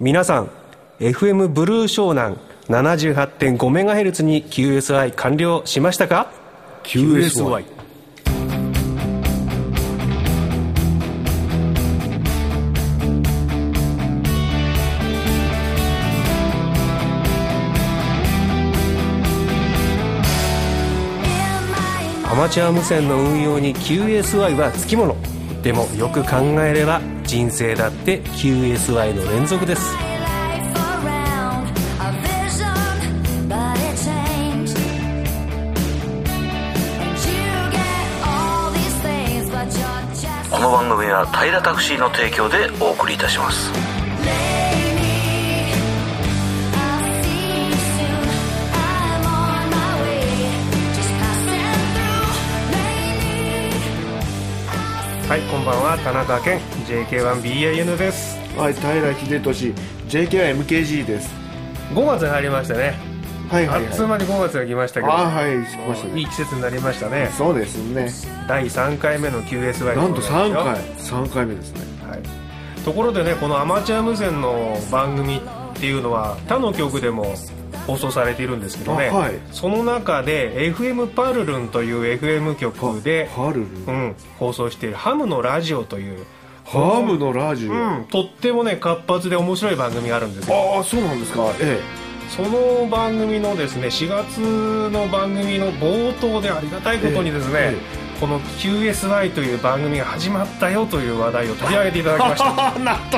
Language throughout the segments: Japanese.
皆さん FM ブルー湘南 78.5MHz に QSI 完了しましたか？ QSIアマチュア無線の運用に QSI はつきもの。でもよく考えれば人生だって QSI の連続です。 この番組は平タクシーの提供でお送りいたします。 はい、こんばんは、田中健 JK1BAN です。 はい、平秀俊 JK1MKG です。 5月に入りましたね。 はいはいはい、 あっつまに5月が来ましたけど、 はい、来ましたね。 いい季節になりましたね。 そうですね。 第3回目の QSY なんと3回目ですね。 はい、ところでね、このアマチュア無線の番組っていうのは他の局でも放送されているんですけどね、 はい、 その中で FM パルルンという FM 局で、放送しているハムのラジオという、 ハムのラジオ、 とってもね活発で面白い番組があるんですよ。 ああ、そうなんですか。 その番組のですね、4月の番組の冒頭でありがたいことにですね、この QSI という番組が始まったよという話題を取り上げていただきましたなんと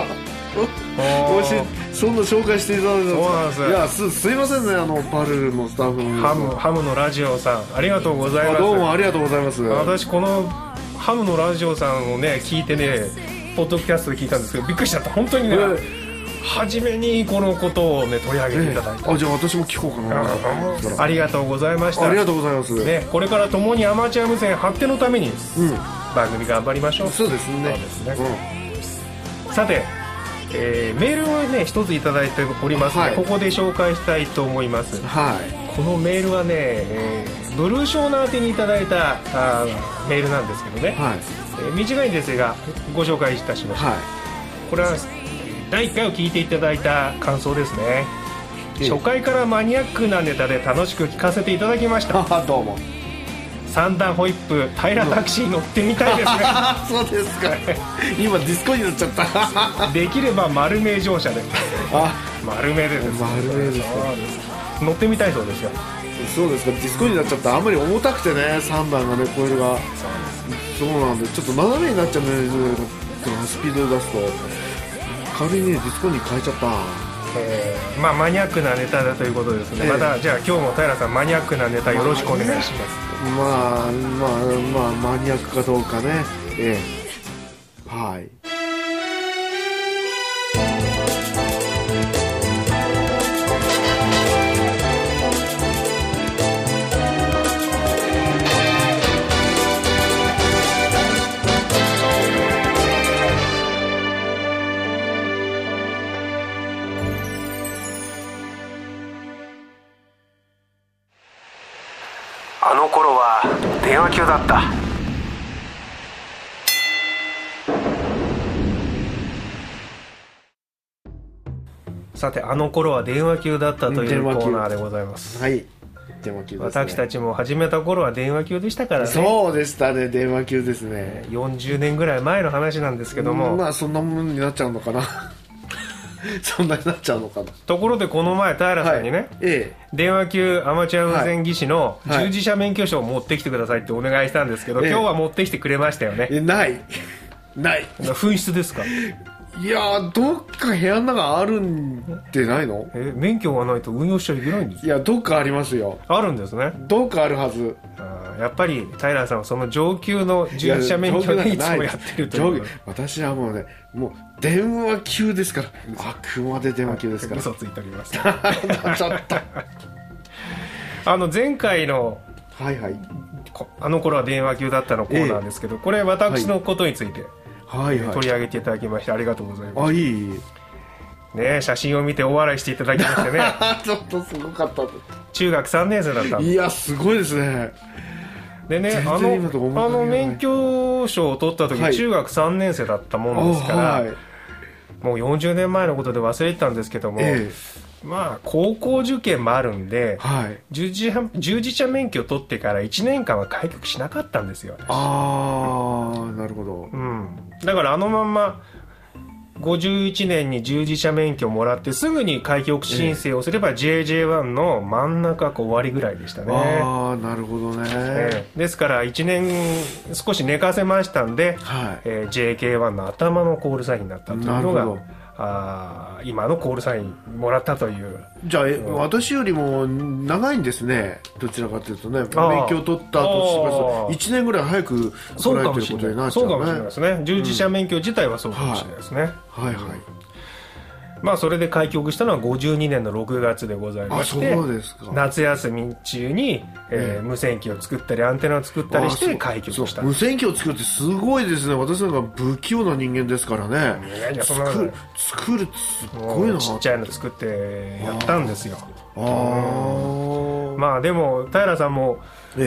そんな紹介していただいたんですか。 そうなんです。 いや、すいませんね、パルルのスタッフのハムのラジオさん、ありがとうございます。 どうもありがとうございます。 私このハムのラジオさんをね聞いてね、ポッドキャストで聞いたんですけどびっくりしちゃった。本当にね、初めにこのことをね取り上げていただいて、 じゃあ私も聞こうかな。 ありがとうございました。 ありがとうございます、 ね、これから共にアマチュア無線発展のために、番組頑張りましょう。 そうですね。 さて、メールをね一ついただいておりますので、ここで紹介したいと思います。このメールはね、ブルーショーナー宛てにいただいたメールなんですけどね、短いんですがご紹介いたしました。これは第1回を聞いていただいた感想ですね。初回からマニアックなネタで楽しく聞かせていただきました。 どうも。 三段ホイップ平タクシー乗ってみたいですね。 そうですか。今ディスコになっちゃった。 できれば丸名乗車で。丸名でですね。 丸名ですね。 乗ってみたいそうですよ。 そうですか。ディスコになっちゃった。あんまり重たくてね、3段がね、コイルが。そうなんで、ちょっと斜めになっちゃうね、スピード出すと。軽いね、ディスコに変えちゃった。 マニアックなネタだということですね。またじゃあ今日も平さんマニアックなネタよろしくお願いします。 マニアックかどうかね。はい。 あの頃は電話級だった。さて、あの頃は電話級だったというコーナーでございます。 はい、電話級ですね。 私たちも始めた頃は電話級でしたからね。 そうでしたね、電話級ですね。 40年ぐらい前の話なんですけども、 そんなもんになっちゃうのかな。そんなになっちゃうのかな。 ところでこの前平さんにね、電話級アマチュア無線技師の従事者免許証を持ってきてくださいってお願いしたんですけど、今日は持ってきてくれましたよね。 ない紛失ですか？ いやー、どっか部屋の中あるんでないの？ 免許がないと運用しちゃいけないんですか？ いや、どっかありますよ。 あるんですね。 どっかあるはず。 やっぱり平さんはその上級の従事者免許でいつもやってるという。 私はもうね、もう電話級ですから。あくまで電話級ですから。 嘘ついております。 ちょっと前回のあの頃は電話級だったのコーナーですけど、これ私のことについて取り上げていただきましてありがとうございます。 いいね、写真を見て大笑いしていただきましてね。 ちょっとすごかった。 中学3年生だったんです。 いや、すごいですね。 でね、あの免許証を取った時、中学3年生だったもんですから、 もう40年前のことで忘れてたんですけども、まあ高校受験もあるんで、はい、従事者免許を取ってから1年間は開局しなかったんですよ。 ああ、なるほど、 うん、だからあのまんま51年に従事者免許をもらってすぐに開局申請をすれば JJ1 の真ん中か終わりぐらいでしたね。 ああ、なるほどね、 ですから1年少し寝かせましたんで、はい、JK1 の頭のコールサインになったというのが今のコールサインもらったという。 じゃあ、私よりも長いんですね、どちらかというとね。免許を取ったと1年ぐらい早く取られてることになっちゃうね。 そうかもしれないですね。従事者免許自体はそうかもしれないですね、はいはい、まあそれで開局したのは52年の6月でございまして、 そうですか。 夏休み中に、無線機を作ったりアンテナを作ったりして開局した。 無線機を作るってすごいですね。私なんか不器用な人間ですからね。作るってすごいな。 ちっちゃいの作ってやったんですよ。まあでも平さんも、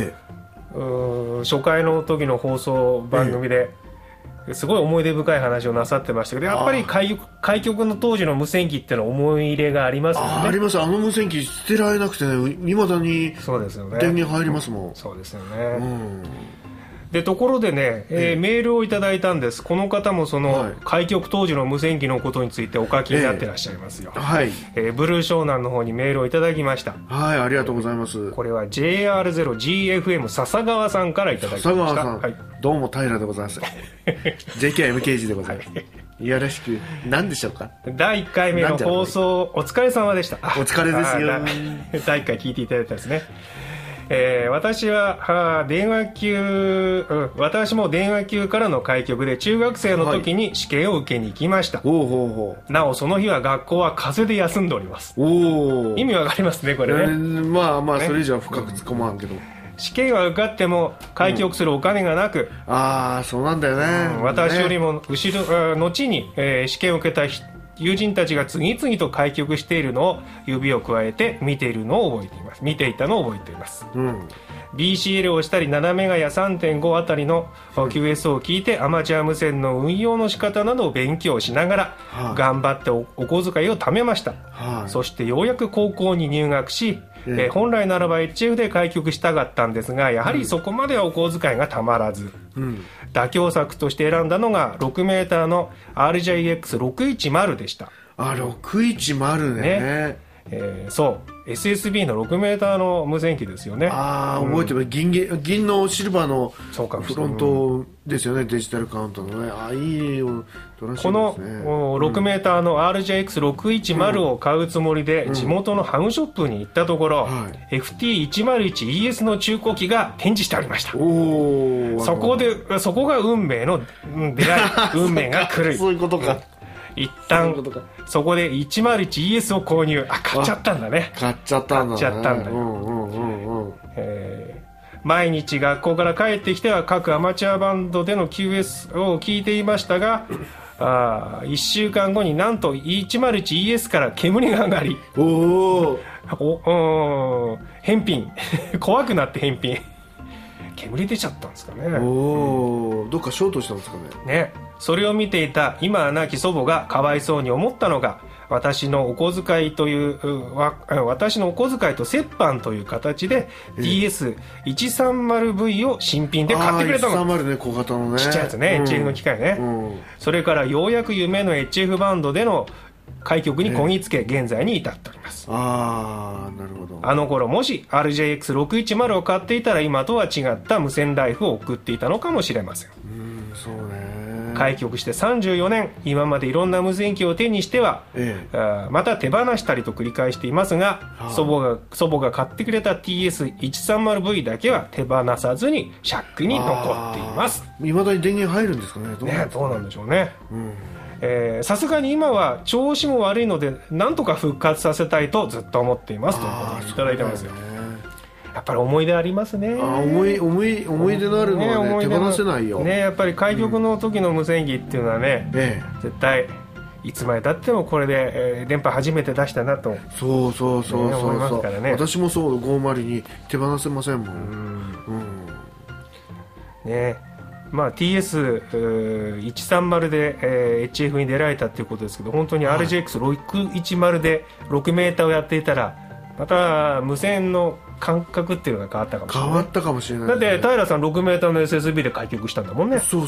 初回の時の放送番組で、すごい思い出深い話をなさってましたけど、やっぱり開局の当時の無線機ってのは思い入れがありますよね。 あります。あの無線機捨てられなくてね、いまだに電源入りますもん。 そうですよね、でところでね、メールをいただいたんです。この方もその、開局当時の無線機のことについてお書きになってらっしゃいますよ、ブルー湘南の方にメールをいただきました。 はい、ありがとうございます。 これは JR0GFM 笹川さんからいただきました。 笹川さん、どうも平でございますJKMKG でございます、よろしく。何でしょうか。第1回目の放送お疲れ様でした。お疲れですよ。 第1回聞いていただいたですね。私は電話級、私も電話級からの開局で中学生の時に試験を受けに行きました、なおその日は学校は風邪で休んでおります。意味わかりますねこれね。 まあまあそれ以上は深く突っ込まんけど、 試験は受かっても開局するお金がなく、 そうなんだよね、 私よりも後に、試験を受けた友人たちが次々と開局しているのを指を加えて見ていたのを覚えています、BCL をしたり7メガや 3.5 あたりの QS を聞いてアマチュア無線の運用の仕方などを勉強しながら頑張ってお小遣いを貯めました、そしてようやく高校に入学し、本来ならば HF で開局したかったんですが、やはりそこまではお小遣いがたまらず、妥協策として選んだのが 6m の RJX610 でした。 610 ね、 そう SSB の 6m の無線機ですよね。 覚えてます。銀のシルバーのフロントですよね、デジタルカウントのね。いいよ、 この 6m の RJX610 を買うつもりで地元のハムショップに行ったところ、FT101ES の中古機が展示してありました。そこが運命の出会い運命が来るそういうことか。 一旦そこで 101ES を購入。買っちゃったんだね。毎日学校から帰ってきては各アマチュアバンドでの QS を聞いていましたが、1週間後になんと 101ES から煙が上がり、返品怖くなって返品煙出ちゃったんですかね。 どっかショートしたんですかね。 それを見ていた今は亡き祖母がかわいそうに思ったのが、私のお小遣いと折半という形で DS130V を新品で買ってくれたの。 130ね、小型のね、 ちっちゃいやつね、HF の機械ね、それからようやく夢の HF バンドでの開局にこぎつけ、現在に至っております。 なるほど。 あの頃もし RJX610 を買っていたら今とは違った無線ライフを送っていたのかもしれません。 そうね。 開局して34年、今までいろんな無線機を手にしては、また手放したりと繰り返していますが、祖母が買ってくれた TS130V だけは手放さずにシャックに残っています。 未だに電源入るんですかね。 どうなんでしょうね。さすがに今は調子も悪いのでなんとか復活させたいとずっと思っていますということでいただいてますよ。やっぱり思い出ありますね。 思い出のあるのは、手放せないよね。やっぱり開局の時の無線機っていうのはね、絶対いつまでたってもこれで、電波初めて出したなと思いますからね。 私もそう、502手放せませんもん。 TS130 で、HF に出られたっていうことですけど、本当に RGX610 で 6m をやっていたらまた無線の感覚っていうのが変わったかもしれない。 変わったかもしれない、 だって平さん 6m の SSB で開局したんだもんね。 そう、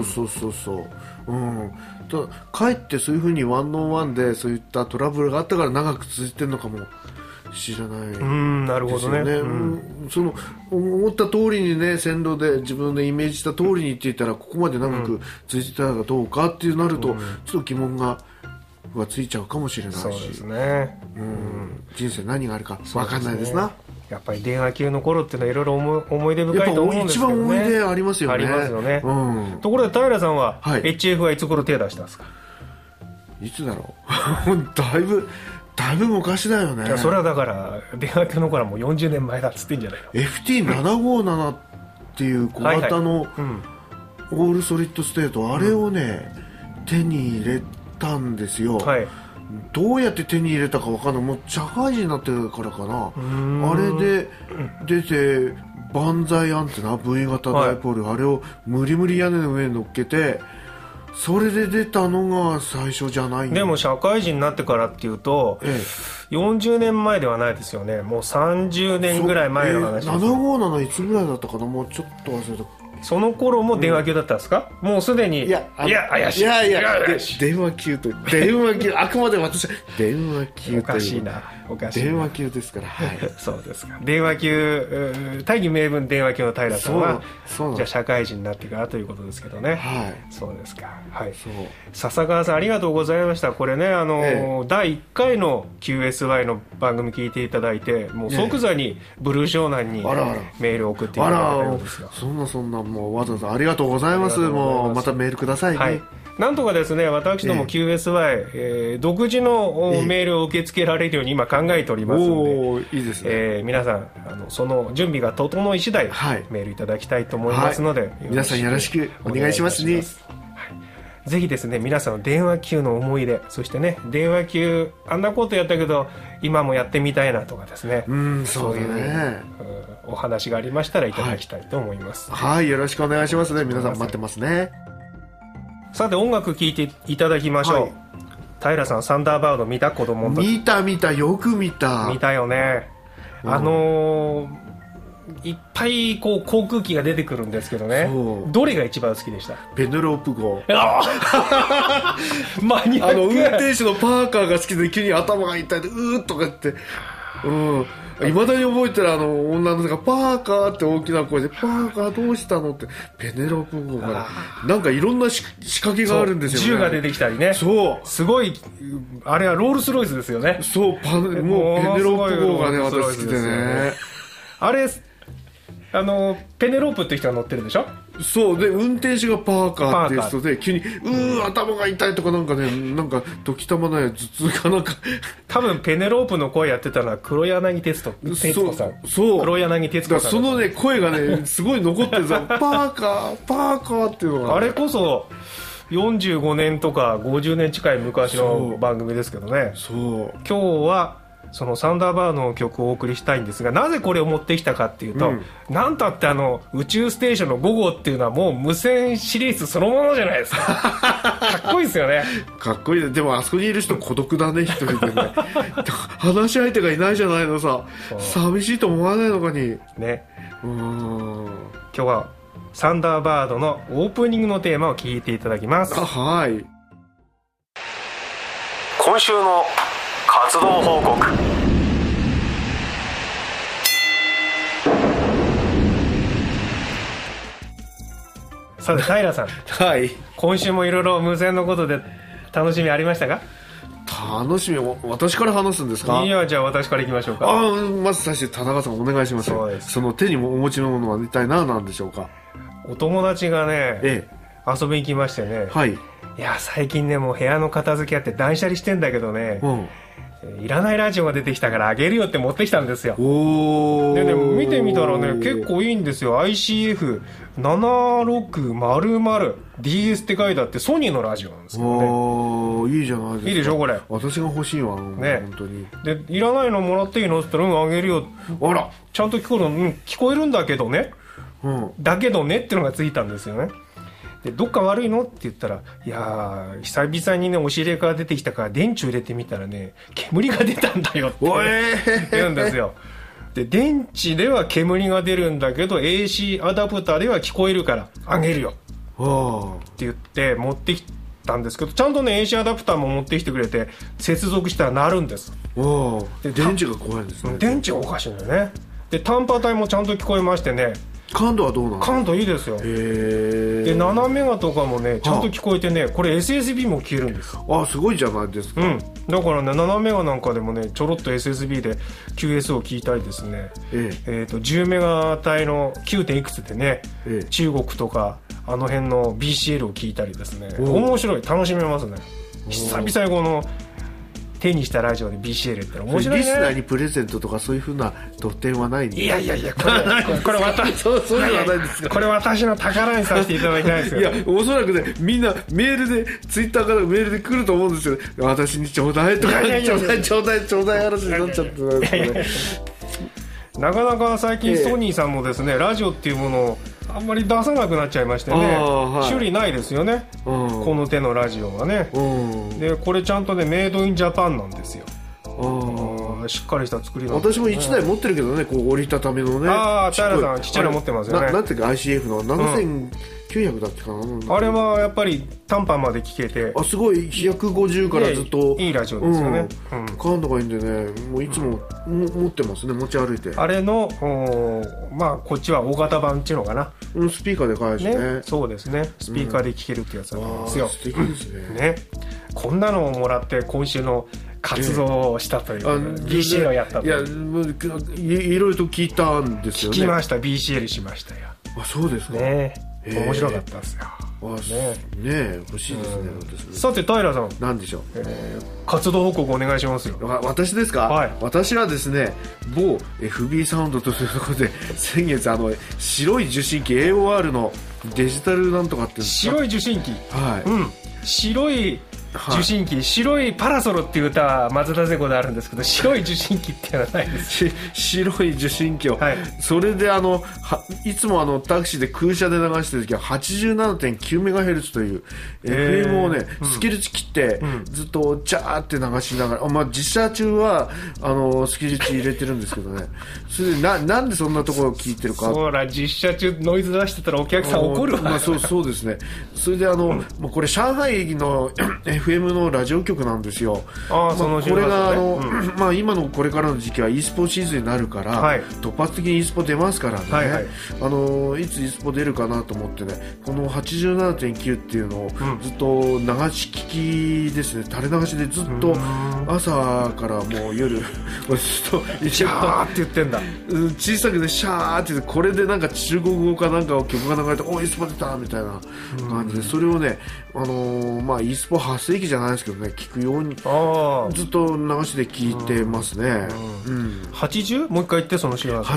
かえってそういうふうにワンオンワンでそういったトラブルがあったから長く続いてるのかも知らないですよね。 なるほどね。 その思った通りにね、線路で自分のイメージした通りに行っていたらここまで長く続いてたらどうかってなると、ちょっと疑問がついちゃうかもしれないし。 そうですね、 人生何があるか分かんないですな。 やっぱり電話級の頃っていうのはいろいろ思い出深いと思うんですけどね。 一番思い出ありますよね。 ありますよね、ところで平さんは、HF はいつ頃手出したんですか？ いつだろうだいぶ昔だよね。 いや、それはだから電話級の頃はもう40年前だっつってんじゃないの。 FT757 っていう小型のオールソリッドステート、あれをね、手に入れたんですよ。どうやって手に入れたか分かんない。もう社会人になってるからかな。あれで出て、万歳アンテナ V 型ダイポール、あれを無理無理屋根の上に乗っけて、それで出たのが最初じゃないんでも社会人になってからっていうと、40年前ではないですよね。もう30年ぐらい前の話です、 757いつぐらいだったかな。もうちょっと忘れた。 その頃も電話級だったんですか？もうすでに。いや怪しい。 電話級とあくまで私は電話級という。 おかしいな。 電話級ですから。 そうですか。電話級、大義名分電話級の平さんはじゃあ社会人になってからということですけどね。そうですか。笹川さんありがとうございました。これね、第1回の QSY の番組聞いていただいて、もう即座にブルー湘南にメールを送っていただいたんですが、 そんなもうわざわざありがとうございます。もうまたメールくださいね。 なんとかですね、私ども QSY、独自のメールを受け付けられるように今考えておりますので、 いいですね。 皆さんその準備が整い次第、メールいただきたいと思いますので、 皆さんよろしくお願いしますね。 ぜひですね、皆さんの電話級の思い出、そしてね、電話級あんなことやったけど今もやってみたいなとかですね、そういうお話がありましたらいただきたいと思います。 よろしくお願いしますね。皆さん待ってますね。 さて音楽聴いていただきましょう。平さんサンダーバード見た？子供の時。 見たよく見たよね。いっぱいこう航空機が出てくるんですけどね、どれが一番好きでした？ ペネロープ号。 マニアック。 運転手のパーカーが好きで急に頭が痛いでうーっとか言って、いまだに覚えてる。女の子がパーカーって大きな声で、パーカーどうしたのって。ペネロープ号からなんかいろんな仕掛けがあるんですよね。 銃が出てきたりね。すごい、あれはロールスロイスですよね。 もうペネロープ号がね、私好きでね。 あれペネロープって人が乗ってるでしょ。 そうで、運転手がパーカーっていう人で急に頭が痛いとかなんかね、なんか時たまない頭痛かなんか。 多分ペネロープの声やってたのは黒柳徹子さん。黒柳徹子さん。 そのね声がねすごい残ってるぞ。パーカーっていうのが、 あれこそ45年とか50年近い昔の番組ですけどね。今日はそのサンダーバードの曲をお送りしたいんですが、なぜこれを持ってきたかっていうと、なんたって宇宙ステーションの5号っていうのはもう無線シリーズそのものじゃないですか。かっこいいですよね。 かっこいいね。でもあそこにいる人孤独だね、一人でね。話し相手がいないじゃないのさ。寂しいと思わないのかにね。 今日はサンダーバードのオープニングのテーマを聞いていただきます。 今週の活動報告。 さて平さん、今週もいろいろ無線のことで楽しみありましたか？ 楽しみを私から話すんですか？ いや、じゃあ私からいきましょうか。 まず最初田中さんお願いします。その手にもお持ちのものは一体何なんでしょうか？ お友達がね、遊びに来ましてね、いや最近ねもう部屋の片付けあって断捨離してんだけどね、いらないラジオが出てきたからあげるよって持ってきたんですよ。でね、見てみたらね結構いいんですよ。 ICF7600DS って書いてあってソニーのラジオなんですよね。 いいじゃないですか。 いいでしょこれ。 私が欲しいわね。本当に。 でいらないのもらっていいのって言ったらあげるよ。あらちゃんと聞こえるんだけどね。 だけどねっていうのがついたんですよね。でどっか悪いのって言ったら、いやー久々にね押し入れから出てきたから電池入れてみたらね煙が出たんだよって言うんですよ。で電池では煙が出るんだけど AC アダプターでは聞こえるからあげるよって言って持ってきたんですけど、ちゃんとね AC アダプターも持ってきてくれて接続したら鳴るんです。 で電池が怖いんですね。 電池がおかしいんだよね。で単波帯もちゃんと聞こえましてね、 感度はどうなの？ 感度いいですよ。で7メガとかもねちゃんと聞こえてね、これ SSB も消えるんです。 すごいじゃないですか。 だからね7メガなんかでもねちょろっと SSB で QS を聞いたりですね、10メガ帯の 9. 点いくつでね、中国とかあの辺の BCL を聞いたりですね、面白い、楽しめますね。久々にこの手にしたラジオで BCL って面白いね。 リスナーにプレゼントとかそういう風な特典はないんで。 いやこれ私そういうのはないですか。 これ私の宝にさせていただきたいですよ。 いやおそらくねみんなメールでツイッターからメールで来ると思うんですよ。私にちょうだいとかちょうだい嵐になっちゃってなかなか最近ソニーさんもですね、ラジオっていうものをあんまり出さなくなっちゃいましてね、種類ないですよね、この手のラジオがね。でこれちゃんとねメイドインジャパンなんですよ。しっかりした作りなんです、 私も1台持ってるけどね、こう折りたたみのね。 平さんちっちゃいの持ってますよね。 なんていうか ICF の7900だっけかな、 あれはやっぱり短波まで聞けてすごい150からずっといいラジオですよね。 感度がいいんでね、もういつも持ってますね、持ち歩いて。 あれのこっちは大型版っていうのかな、 スピーカーで返してね。 そうですね、スピーカーで聞けるってやつなんですよ。 素敵ですね。 こんなのをもらって今週の活動をしたという、BCL をやったという。 いろいろと聞いたんですよね。 聞きました。 BCL しましたよ。 そうですか。 面白かったですよ。 欲しいですね。 さて平さん、 何でしょう。 活動報告お願いしますよ。 私ですか。私はですね、某 FB サウンドというところで先月白い受信機 AOR のデジタルなんとかって白い受信機、白い受信機、白いパラソルっていう歌は松田聖子であるんですけど、白い受信機っていうのはないです。 白い受信機を、それでいつもタクシーで空車で流してる時は 87.9MHz という FM をね、スキル値切ってずっとジャーって流しながら、実車中はスキル値入れてるんですけどね。それでなんでそんなところを聞いてるか。 そうだ、実車中ノイズ出してたらお客さん怒るわ。 そうですね。それでこれ上海のFM のラジオ局なんですよ。これが今のこれからの時期は e スポシーズンになるから、突発的に e スポ出ますからね、いつ e スポ出るかなと思ってね、この 87.9 っていうのをずっと流し聞きですね、垂れ流しでずっと朝からもう夜ずっとシャーって言ってんだ。 小さくねシャーって言って、これでなんか中国語かなんか曲が流れてe スポ出たみたいな感じで、それをねe スポ発生期じゃないですけどね、聞くようにずっと流しで聞いてますね。 80？ もう一回言って、その周波数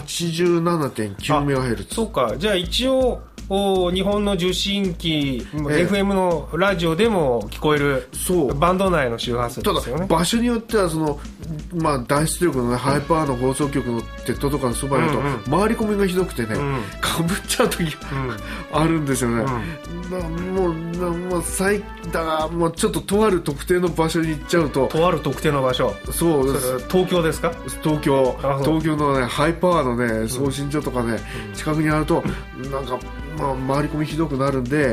87.9MHz。 そうか、じゃあ一応日本の受信機、FM のラジオでも聞こえるバンド内の周波数ですよね。 ただ場所によっては大出力の、ハイパーの放送局の鉄塔とかのそばにいると回り込みがひどくてね、かぶっちゃう時あるんですよね。もうちょっととある特定の場所に行っちゃうと。 とある特定の場所、そうです。東京ですか。 東京のねハイパワーのね送信所とかね、近くにあるとなんか回り込みひどくなるんで、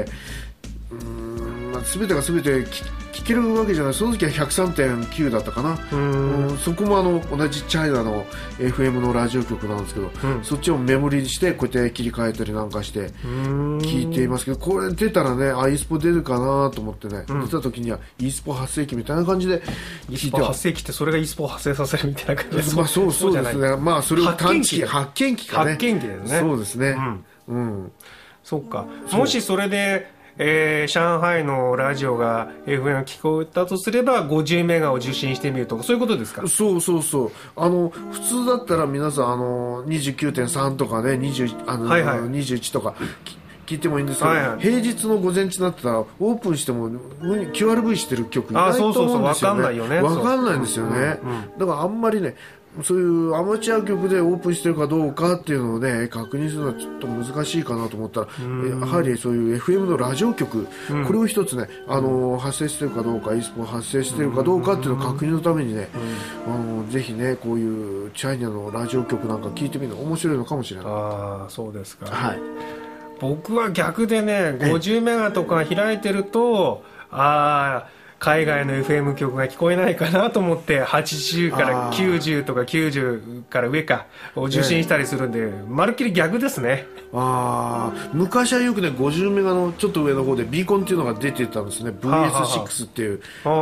全てが全て聞けるわけじゃない。その時は 103.9 だったかな。そこも同じチャイナの FM のラジオ局なんですけど、そっちをメモリにしてこうやって切り替えたりなんかして聞いていますけど、これ出たらねe スポ出るかなと思ってね、出た時には e スポ発生期みたいな感じで聞いては、 発生期ってそれが e スポを発生させるみたいな感じで。 そうですね。それを発見期かね。 発見期ですね。 そうですね。 そうか。もしそれで上海のラジオが FM 聞こえたとすれば50メガを受信してみるとか、そういうことですか。 そう普通だったら皆さん29.3 とかね21とか聞いてもいいんですけど、平日の午前中になったらオープンしても QRV してる曲いないと思うんですよね。分かんないんですよね。だからあんまりねそういうアマチュア局でオープンしてるかどうかっていうのをね確認するのはちょっと難しいかなと思ったら、やはりそういう FM のラジオ局、これを一つね発生してるかどうか、eスポ発生してるかどうかっていうのを確認のためにね、ぜひねこういうチャイナのラジオ局なんか聞いてみるの面白いのかもしれない。 ああ、そうですか。 はい、 僕は逆でね、50メガとか開いてると、海外の FM 局が聞こえないかなと思って80から90とか90から上かを受信したりするんで、まるっきり逆ですね。 昔はよくね50メガのちょっと上の方でビーコンっていうのが出てたんですね。 VS6 っていう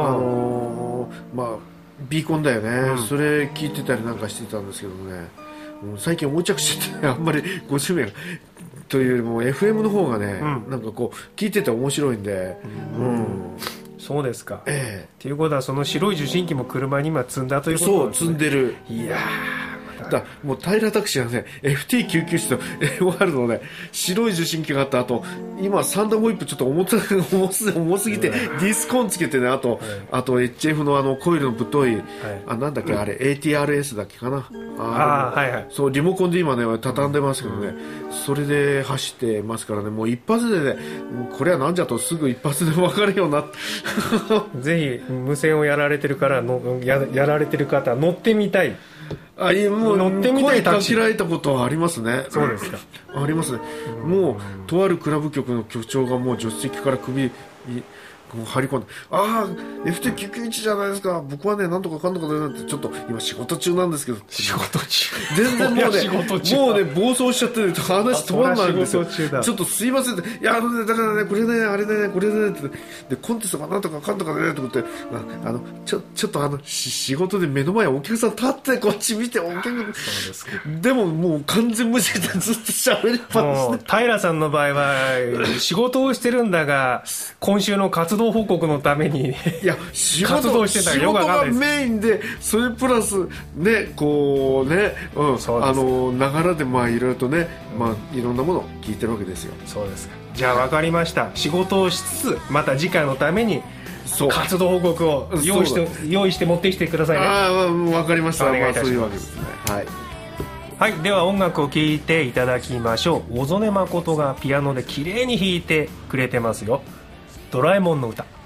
ビーコンだよね、それ聞いてたりなんかしてたんですけどもね、最近横着しててあんまり50メガというよりも FM の方がね、なんかこう聞いてて面白いんで、 そうですか。っていうことはその白い受信機も車に今積んだということですね。 そう、積んでる。 いやだもう平タクシーはね FT991 と AOR のね白い受信機があった後、今サンダーホイップちょっと重すぎてディスコンつけてね、あと HF のコイルのぶっとい、なんだっけあれ ATRS だっけかな、そうリモコンで今ね畳んでますけどね、それで走ってますからね、もう一発でねこれはなんじゃとすぐ一発で分かるようになってぜひ無線をやられてるからやられてる方乗ってみたい。 もう乗ってみたい。声かけられたことはありますね。 そうですか。 ありますね。もうとあるクラブ局の局長がもう助手席から首張り込んで、FT991 じゃないですか、僕はねなんとかかんとかでなんて、ちょっと今仕事中なんですけど、 仕事中全然もうね暴走しちゃって話止まらないんですよ。ちょっとすいませんって、いやだからねこれねあれねこれねってでコンテストがなんとかかんとかねと思って、ちょっと仕事で目の前お客さん立ってこっち見てお客さんでももう完全無視でずっと喋りっぱなしで、 平さんの場合は仕事をしてるんだが今週の活動報告のために活動してたらよくわかんないです。 仕事がメインでそれプラスねこうね、ながらでいろいろとね、いろんなものを聞いてるわけですよ。 そうですか。じゃあ分かりました。仕事をしつつまた次回のために活動報告を用意して持ってきてくださいね。 分かりました。 お願いいたします。 そういうわけですね。 はい、では音楽を聴いていただきましょう。小曽根誠がピアノで綺麗に弾いてくれてますよ。ドラえもんの歌。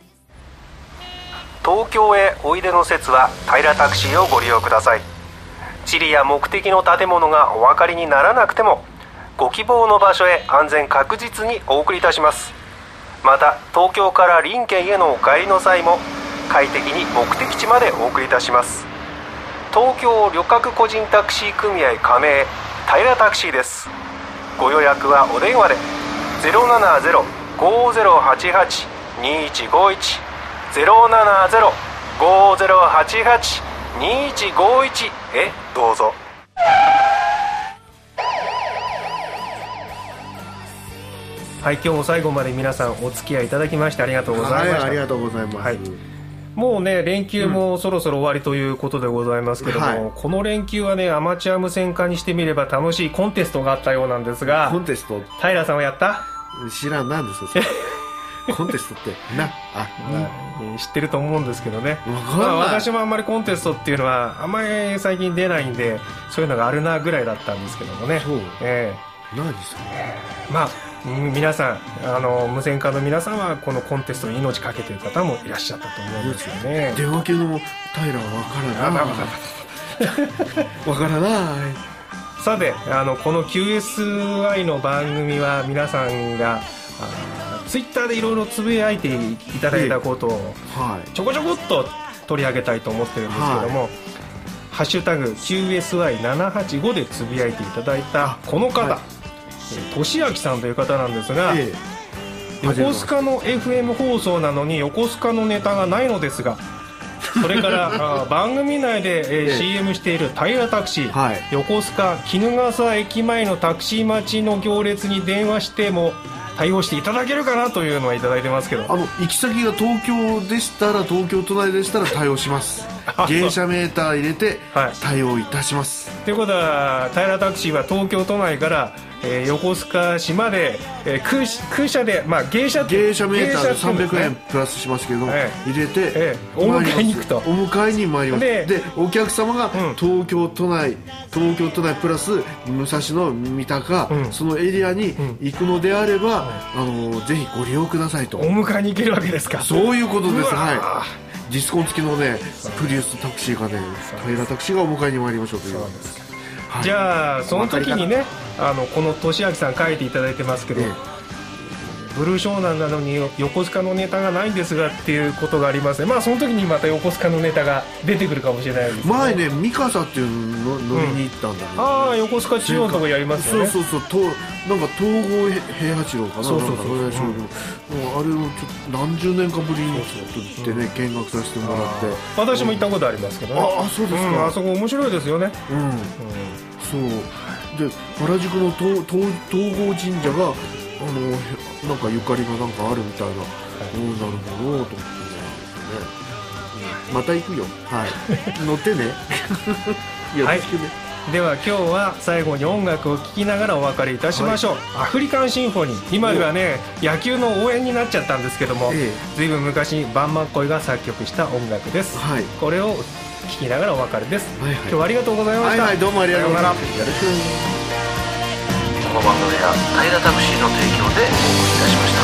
東京へおいでの説は平タクシーをご利用ください。地理や目的の建物がお分かりにならなくてもご希望の場所へ安全確実にお送りいたします。また東京から林県へのお帰りの際も快適に目的地までお送りいたします。東京旅客個人タクシー組合加盟平タクシーです。ご予約はお電話で 070-5088-2151 070-5088-2151 へどうぞ。はい、今日も最後まで皆さんお付き合いいただきましてありがとうございました。 ありがとうございます。 もうね連休もそろそろ終わりということでございますけども、この連休はねアマチュア無線化にしてみれば楽しいコンテストがあったようなんですが、 コンテスト平さんはやった？ 知らん。なんですかコンテストって知ってると思うんですけどね。 私もあんまりコンテストっていうのはあんまり最近出ないんで、そういうのがあるなぐらいだったんですけどもね。 何ですか？ 皆さん無線化の皆さんはこのコンテストに命かけている方もいらっしゃったと思うんですよね。 出分けの平はわからないさてこの QSI の番組は皆さんがツイッターでいろいろつぶやいていただいたことをちょこちょこっと取り上げたいと思ってるんですけども、ハッシュタグ QSI785 でつぶやいていただいたこの方、俊明さんという方なんですが、横須賀の FM 放送なのに横須賀のネタがないのですが、それから番組内で、CM している平タクシー、横須賀衣笠駅前のタクシー待ちの行列に電話しても対応していただけるかなというのはいただいてますけど、 行き先が東京でしたら東京都内でしたら対応します芸者メーター入れて対応いたします。 ということは平タクシーは東京都内から横須賀市まで、空車で、芸者メーターで300円プラスしますけど、入れて、 お迎えに行くと。 お迎えに参ります。でお客様が東京都内プラス武蔵野三鷹、そのエリアに行くのであれば、ぜひご利用くださいと。 お迎えに行けるわけですか。 そういうことです。はい、ディスコン付きのねプリウスタクシーがね、平タクシーがお迎えに参りましょうという。 じゃあその時にね、この俊明さん書いていただいてますけど、ブルー湘南なのに横須賀のネタがないんですがっていうことがありますね。その時にまた横須賀のネタが出てくるかもしれないですね。 前ねミカサっていうの乗りに行ったんだけど、 横須賀中央のとこやりますよね。 そうなんか東郷平八郎かな、そうあれをちょっと何十年かぶりに行ってね見学させてもらって、 私も行ったことありますけどね。 そうですか。 あそこ面白いですよね。 そうで原宿の東郷神社がなんかゆかりがなんかあるみたいな、なるほどと思ってね、また行くよ、乗ってねよろしくね。 では今日は最後に音楽を聴きながらお別れいたしましょう。アフリカンシンフォニー、今ではね野球の応援になっちゃったんですけども、ずいぶん昔バンマンコイが作曲した音楽です。これを聴きながらお別れです。今日はありがとうございました。 どうもありがとうございます。 この番組は平タクシーの提供でお送りいたしました。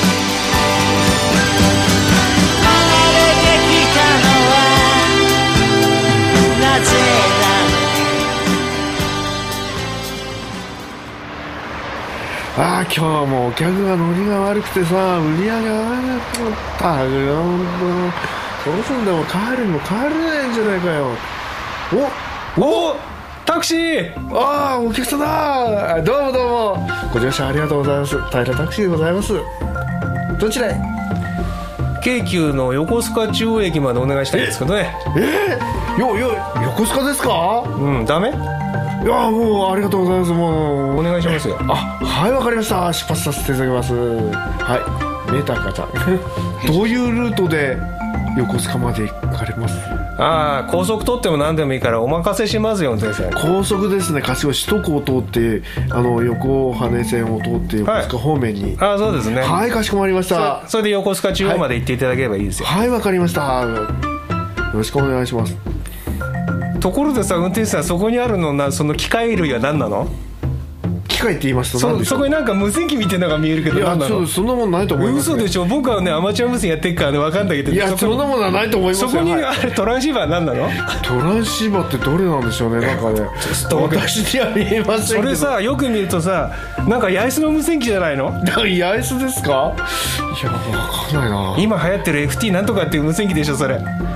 今日もお客がノリが悪くてさ、売り上げ上がらなくなったよ。どうすんだも帰るにも帰れないんじゃないかよ。 おタクシー。 お客さんだ。どうもご乗車ありがとうございます。平タクシーでございます。どちらへ？ 京急の横須賀中央駅までお願いしたいんですけどね。 横須賀ですか？ ダメ？ いやもうありがとうございます。もうお願いしますよ。 はいわかりました。出発させていただきます。メーターガチャどういうルートで横須賀まで行かれます？ 高速取っても何でもいいからお任せしますよ。先生高速ですね。柏市首都高を通って横羽線を通って横須賀方面に、 そうですね。 かしこまりました。 それで横須賀中央まで行っていただければいいですよ。 わかりました。よろしくお願いします。 ところでさ、運転手さん、そこにあるのその機械類は何なの？ 機械って言いますと何でしょう？ そこになんか無線機みたいなのが見えるけど何なの？ そんなもんないと思います、 嘘でしょ。僕はねアマチュア無線やってるからね分かんないけど、 そんなものはないと思いますよ。 そこにあるトランシーバー何なの？ トランシーバーってどれなんでしょうね。なんかね私には見えませんけど、 それさよく見るとさ、なんか八重洲の無線機じゃないの？ 八重洲ですか？いや分かんないな。 今流行ってる FT なんとかっていう無線機でしょそれ。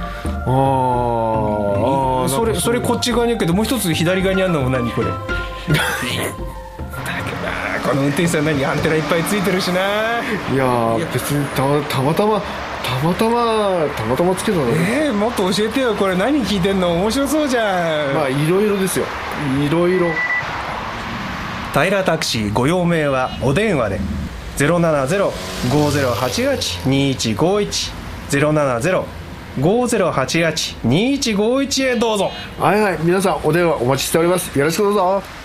それこっち側にあるけど、もう一つ左側にあるのも何これ？この運転手さん何アンテナいっぱいついてるしな。 いや別にたまたまつけたの。 もっと教えてよ。これ何聞いてんの？面白そうじゃん。 いろいろですよ。いろいろ。 平タクシーご用命はお電話で 070-5088-2151 070-5088-2151へどうぞ。 皆さんお電話お待ちしております。よろしくどうぞ。